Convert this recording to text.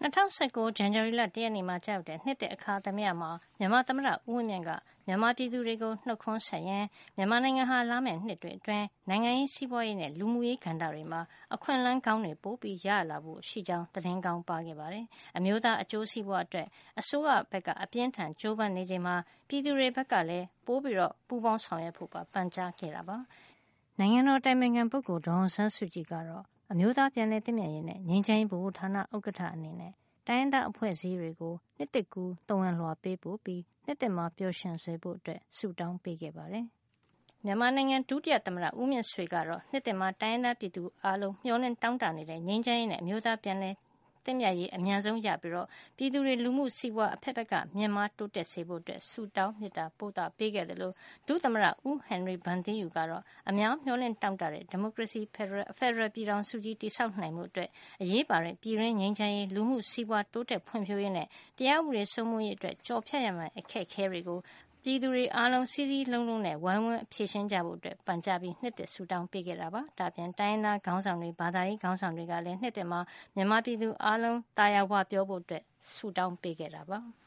2019 ဇန်နဝါရီလ 1 ရက်နေ့မှာကျရောက်တဲ့နှစ်သစ်အခါသမယမှာမြန်မာသမ္မတဦးဝင်းမြင့်ကမြန်မာပြည်သူတွေကိုနှုတ်ခွန်းဆက်ရင်းမြန်မာနိုင်ငံဟာလာမယ့်နှစ်တွေအတွင်းနိုင်ငံရေးစီးပွားရေးနဲ့လူမှုရေးကဏ္ဍတွေမှာအခွင့်အလမ်းကောင်းတွေပိုပြီးရလာဖို့ရှိကြောင်းသတင်းကောင်းပါခဲ့ပါတယ်။အမျိုးသားအကျိုးစီးပွားအတွက်အစိုးရဘက်ကအပြင်းထန်ကြိုးပမ်းနေချိန်မှာပြည်သူတွေဘက်ကလည်းပိုပြီးပူးပေါင်းဆောင်ရွက်ဖို့ပါပန်ကြားခဲ့တာပါ။နိုင်ငံတော်အတိုင်ပင်ခံပုဂ္ဂိုလ်ဒေါ်အောင်ဆန်းစုကြည်ကတော့အမျိုးသားပြန်လည်သင့်မြတ်ရေးနဲ့ငြိမ်းချမ်းရေးဗဟိုဌာနဥက္ကဋ္ဌအနေနဲ့တိုင်းရင်းသားအဖွဲ့အစည်းတွေကိုနှစ်သစ်ကူးသဝဏ်လွှာပေးပို့ပြီးနှစ်သစ်မှာပျော်ရွှင်စေဖို့ဆုတောင်းပေးခဲ့ပါတယ်။မြန်မာနိုင်ငံဒုတိယသမ္မတဦးမြင့်ဆွေကတော့နှစ်သစ်မှာတိုင်းရင်းသားပြည်သူအားလုံးမျှော်လင့်တောင်းတနေတဲ့ငြိမ်းချမ်းရေးနဲ့အမျိုးသားပြန်လည်သင့်မြတ်ရေးအမြန်ဆုံးရပြီးပြည်သူတွေလူမှုစီးပွားအဖက်ဖက်ကမြင့်မားတိုးတက်စေဖို့ဆုတောင်းမေတ္တာပို့သပေးခဲ့တယ်လို့ဒုသမ္မတဦးဟင်နရီဗန်သီးယူကတော့အများမျှော်လင့်တောင်းတတဲ့ဒီမိုကရေစီဖက်ဒရယ်ပြည်ထောင်စုကြီးတည်ဆောက်နိုင်မှုအတွက်အရေးပါတဲ့ပြည်တွင်းငြိမ်းချမ်းရေးလူမှုစီးပွားတိုးတက်ဖွံ့ဖြိုးရေးနဲ့တရားဥပဒေစိုးမိုးရေးအတွက်ကြော်ဖြတ်ရမယ့်အခက်အခဲတွေကိုပြည်သူတွေအားလုံးစည်းစည်းလုံးလုံးနဲ့ဝိုင်းဝန်းဖြေရှင်းကြဖို့ပန်ကြားပြီးနှစ်သစ်ဆုတောင်းပေးခဲ့တာပါ။ဒါပြင်တိုင်းရင်းသားခေါင်းဆောင်တွေဘာသာရေးခေါင်းဆောင်တွေကလည်းနှစ်သစ်မှာမြန်မာပြည်သူအားလုံးတာယာဝပြောဖို့ဆုတောင်းပေးခဲ့တာပါ။